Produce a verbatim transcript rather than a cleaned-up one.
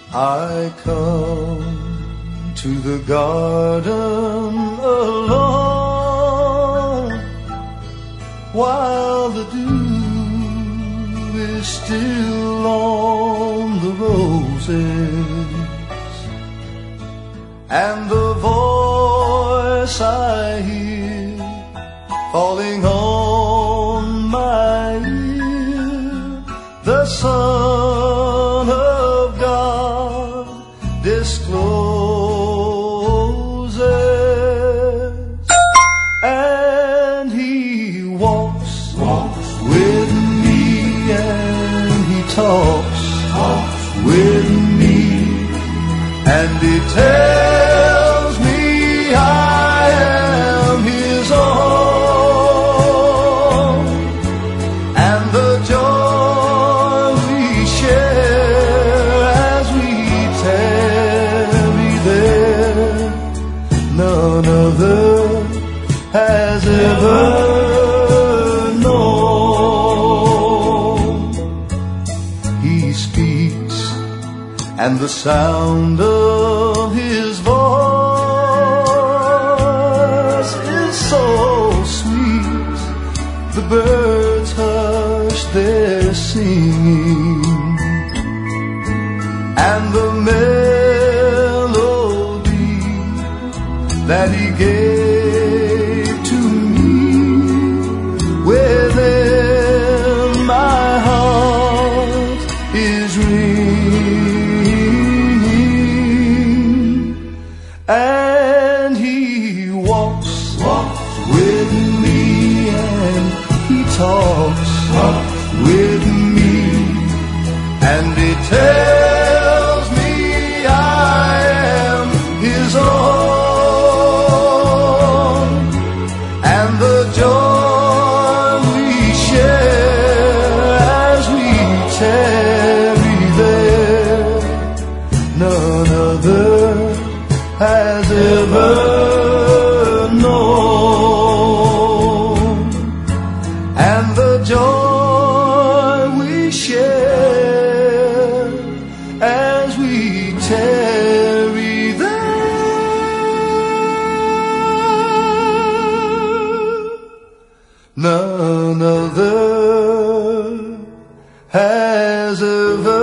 I come to the garden alone, while the dew is still on the roses, and the voice I hear falling on my ear, the Son of God discloses, and He walks, walks with me, and He talks, talks with me, and He tells me I am His own, and the joy we share as we tarry there, none other has ever known. He speaks, and the sound of His voice is so sweet, the birds hush their singing, and the melody that He gave to me within my heart is ringing, and He walks, walks with me, and He talks, talks with me, and He tells me I am His own, and the joy we share as we tarry there, none other has ever known, and the joy we share as we tarry there, none other has ever